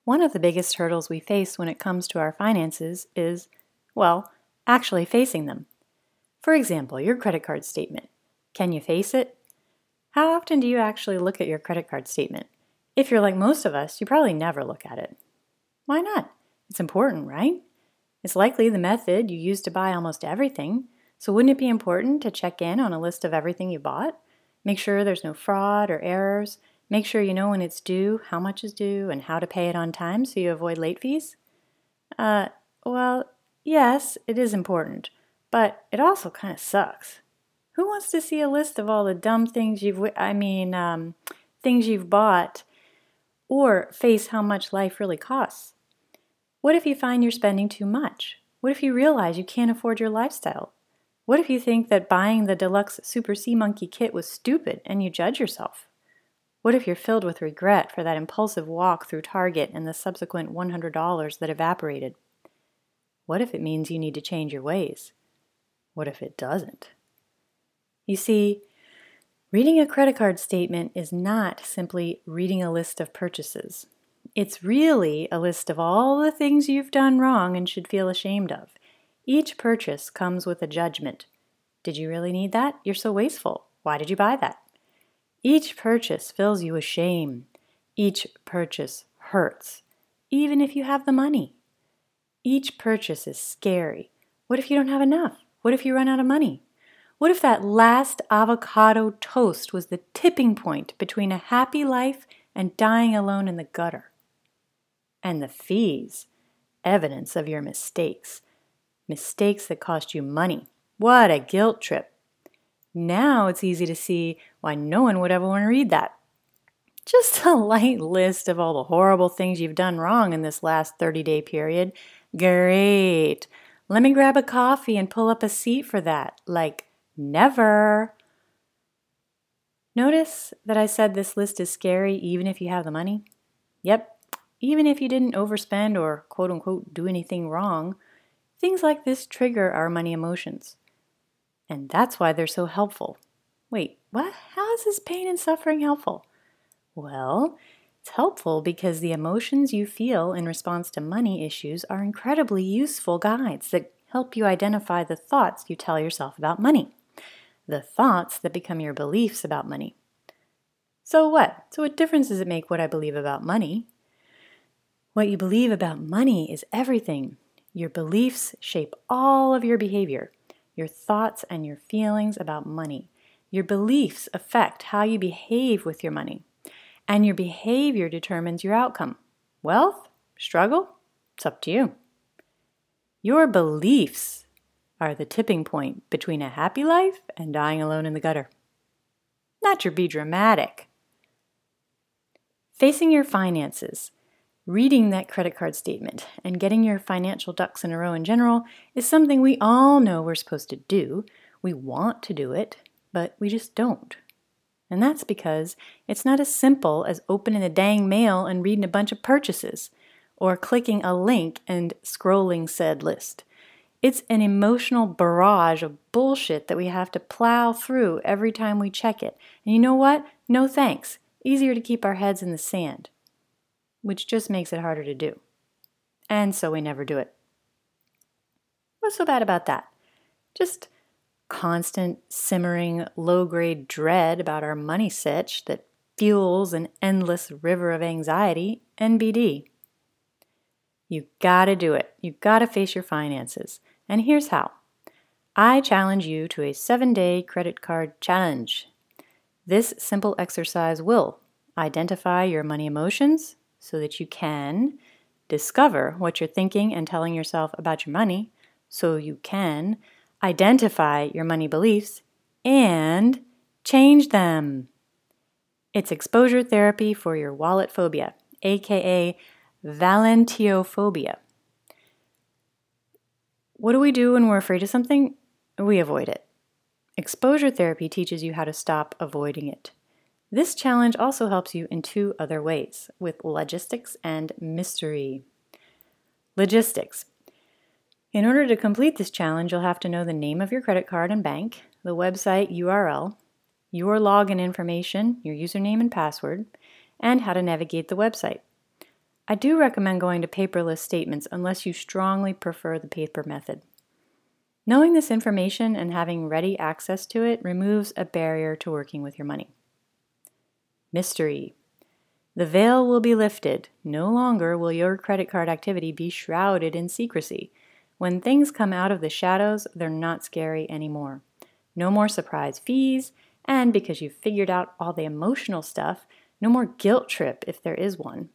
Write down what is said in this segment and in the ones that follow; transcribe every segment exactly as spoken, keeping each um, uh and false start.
One of the biggest hurdles we face when it comes to our finances is, well, actually facing them. For example, your credit card statement. Can you face it? How often do you actually look at your credit card statement? If you're like most of us, you probably never look at it. Why not? It's important, right? It's likely the method you use to buy almost everything, so wouldn't it be important to check in on a list of everything you bought? Make sure there's no fraud or errors. Make sure you know when it's due, how much is due, and how to pay it on time so you avoid late fees? Uh, well, yes, it is important, but it also kind of sucks. Who wants to see a list of all the dumb things you've, I mean, um, things you've bought, or face how much life really costs? What if you find you're spending too much? What if you realize you can't afford your lifestyle? What if you think that buying the deluxe Super Sea Monkey kit was stupid and you judge yourself? What if you're filled with regret for that impulsive walk through Target and the subsequent one hundred dollars that evaporated? What if it means you need to change your ways? What if it doesn't? You see, reading a credit card statement is not simply reading a list of purchases. It's really a list of all the things you've done wrong and should feel ashamed of. Each purchase comes with a judgment. Did you really need that? You're so wasteful. Why did you buy that? Each purchase fills you with shame. Each purchase hurts, even if you have the money. Each purchase is scary. What if you don't have enough? What if you run out of money? What if that last avocado toast was the tipping point between a happy life and dying alone in the gutter? And the fees, evidence of your mistakes. Mistakes that cost you money. What a guilt trip. Now it's easy to see why no one would ever want to read that. Just a light list of all the horrible things you've done wrong in this last thirty-day period. Great. Let me grab a coffee and pull up a seat for that. Like, never. Notice that I said this list is scary even if you have the money? Yep. Even if you didn't overspend or quote-unquote do anything wrong, things like this trigger our money emotions. And that's why they're so helpful. Wait, what? How is this pain and suffering helpful? Well, it's helpful because the emotions you feel in response to money issues are incredibly useful guides that help you identify the thoughts you tell yourself about money, the thoughts that become your beliefs about money. So what? So what difference does it make what I believe about money? What you believe about money is everything. Your beliefs shape all of your behavior, your thoughts and your feelings about money. Your beliefs affect how you behave with your money, and your behavior determines your outcome. Wealth? Struggle? It's up to you. Your beliefs are the tipping point between a happy life and dying alone in the gutter. Not your be dramatic. Facing your finances, reading that credit card statement, and getting your financial ducks in a row in general is something we all know we're supposed to do. We want to do it, but we just don't. And that's because it's not as simple as opening the dang mail and reading a bunch of purchases, or clicking a link and scrolling said list. It's an emotional barrage of bullshit that we have to plow through every time we check it. And you know what? No thanks. Easier to keep our heads in the sand, which just makes it harder to do. And so we never do it. What's so bad about that? Just constant, simmering, low-grade dread about our money sitch that fuels an endless river of anxiety, N B D. You gotta do it. You gotta face your finances. And here's how. I challenge you to a seven-day credit card challenge. This simple exercise will identify your money emotions, so that you can discover what you're thinking and telling yourself about your money, so you can identify your money beliefs and change them. It's exposure therapy for your wallet phobia, aka valentiophobia. What do we do when we're afraid of something? We avoid it. Exposure therapy teaches you how to stop avoiding it. This challenge also helps you in two other ways, with logistics and mystery. Logistics. In order to complete this challenge, you'll have to know the name of your credit card and bank, the website U R L, your login information, your username and password, and how to navigate the website. I do recommend going to paperless statements unless you strongly prefer the paper method. Knowing this information and having ready access to it removes a barrier to working with your money. Mystery. The veil will be lifted. No longer will your credit card activity be shrouded in secrecy. When things come out of the shadows, they're not scary anymore. No more surprise fees, and because you've figured out all the emotional stuff, no more guilt trip if there is one.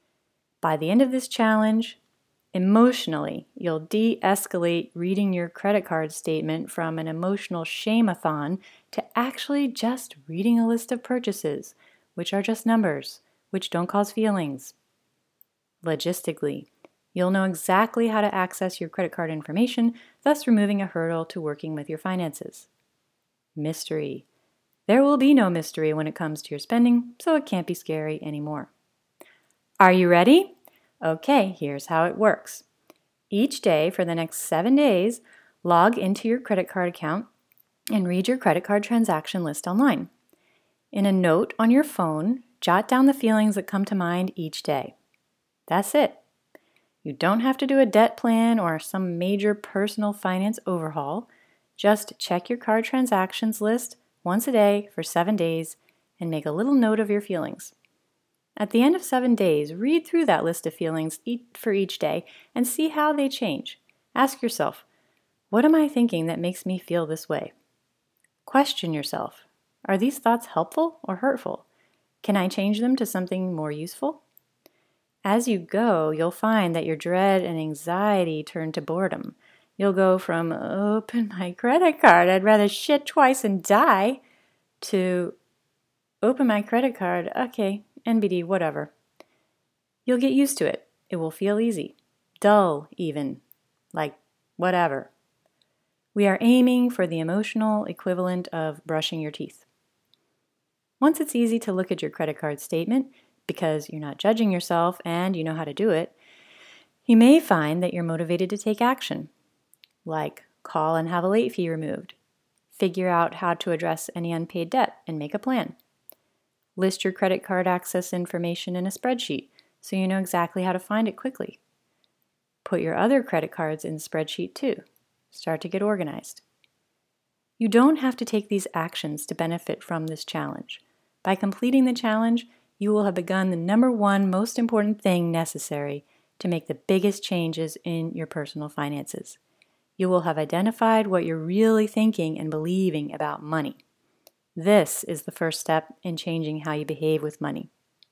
By the end of this challenge, emotionally, you'll de-escalate reading your credit card statement from an emotional shame-a-thon to actually just reading a list of purchases, which are just numbers, which don't cause feelings. Logistically, you'll know exactly how to access your credit card information, thus removing a hurdle to working with your finances. Mystery. There will be no mystery when it comes to your spending, so it can't be scary anymore. Are you ready? Okay, here's how it works. Each day for the next seven days, log into your credit card account and read your credit card transaction list online. In a note on your phone, jot down the feelings that come to mind each day. That's it. You don't have to do a debt plan or some major personal finance overhaul. Just check your card transactions list once a day for seven days and make a little note of your feelings. At the end of seven days, read through that list of feelings for each day and see how they change. Ask yourself, what am I thinking that makes me feel this way? Question yourself, are these thoughts helpful or hurtful? Can I change them to something more useful? As you go, you'll find that your dread and anxiety turn to boredom. You'll go from, open my credit card, I'd rather shit twice and die, to, open my credit card, okay, N B D, whatever. You'll get used to it. It will feel easy. Dull, even. Like, whatever. We are aiming for the emotional equivalent of brushing your teeth. Once it's easy to look at your credit card statement, because you're not judging yourself and you know how to do it, you may find that you're motivated to take action, like call and have a late fee removed, figure out how to address any unpaid debt and make a plan, list your credit card access information in a spreadsheet so you know exactly how to find it quickly. Put your other credit cards in the spreadsheet too. Start to get organized. You don't have to take these actions to benefit from this challenge. By completing the challenge, you will have begun the number one most important thing necessary to make the biggest changes in your personal finances. You will have identified what you're really thinking and believing about money. This is the first step in changing how you behave with money.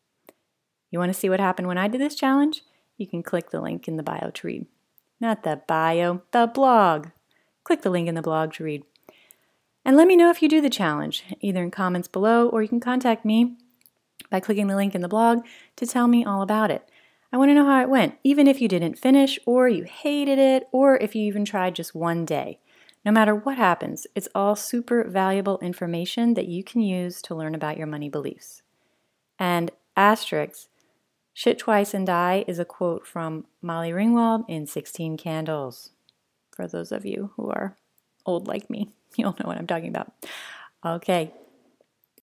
You want to see what happened when I did this challenge? You can click the link in the bio to read. Not the bio, the blog. Click the link in the blog to read. And let me know if you do the challenge, either in comments below or you can contact me by clicking the link in the blog to tell me all about it. I want to know how it went, even if you didn't finish or you hated it or if you even tried just one day. No matter what happens, it's all super valuable information that you can use to learn about your money beliefs. And asterisk, shit twice and die is a quote from Molly Ringwald in sixteen Candles. For those of you who are old like me, you'll know what I'm talking about. Okay,